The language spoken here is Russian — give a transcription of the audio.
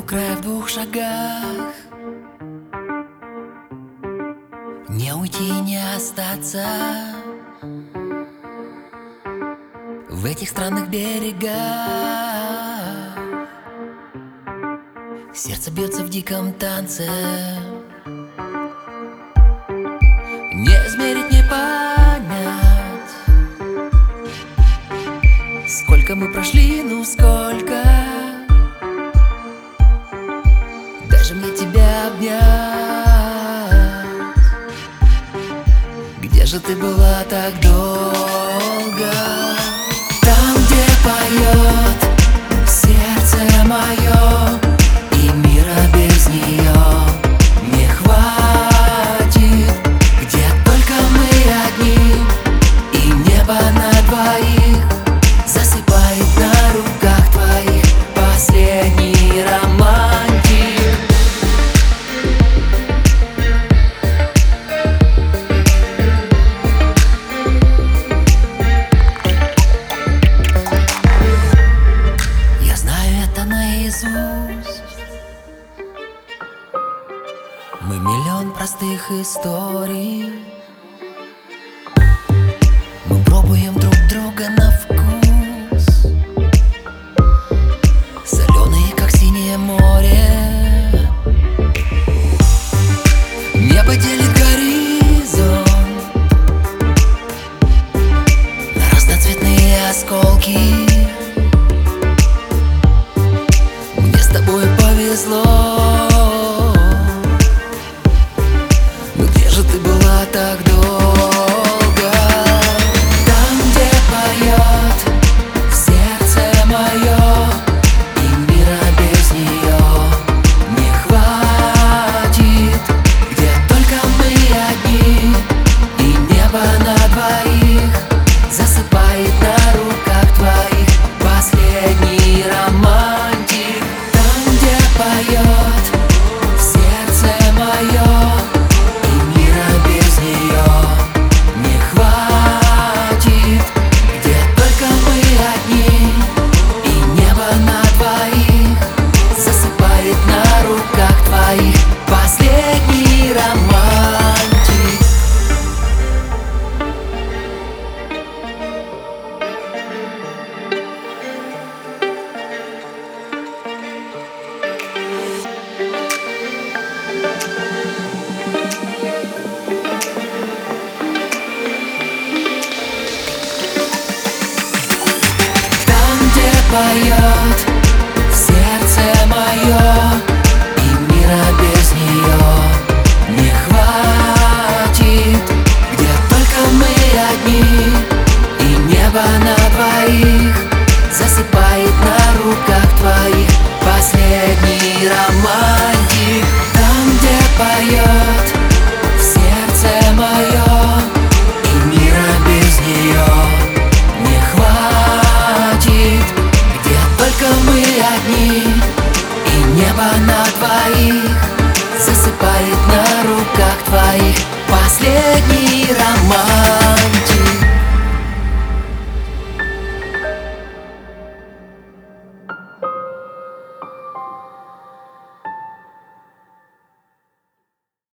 края в 2 шагах. Не уйти, не остаться в этих странных берегах. Сердце бьется в диком танце. Не измерить, не понять, сколько мы прошли, ну сколько. Даже мне тебя обнять. Где же ты была так долго? Там, где поет сердце мое, и мира без нее не хватит. Где только мы одни, и небо на двоих засыпает на руках твоих. Последний романтик. Я знаю это наизусть. Мы миллион простых историй. Мы пробуем друг друга на вкус, соленые, как синее море. Небо делит горизонт на разноцветные осколки. Мне с тобой повезло. Но где же ты была так долго? Там, где поет сердце мое, и мира без нее не хватит. Где только мы одни, и небо на двоих засыпает на руках твоих. Последний романтик. Там, где поет сердце мое, и мира без нее не хватит. Где только мы одни, и небо на двоих засыпает на руках твоих. Последний романтик. Поет сердце мое, и мира без нее не хватит. Где только мы одни, и небо на двоих засыпает на руках твоих. Последний романтик. Там, где поет сердце мое, и мира без нее не хватит. Только мы одни, и небо на двоих засыпает на руках твоих. Последний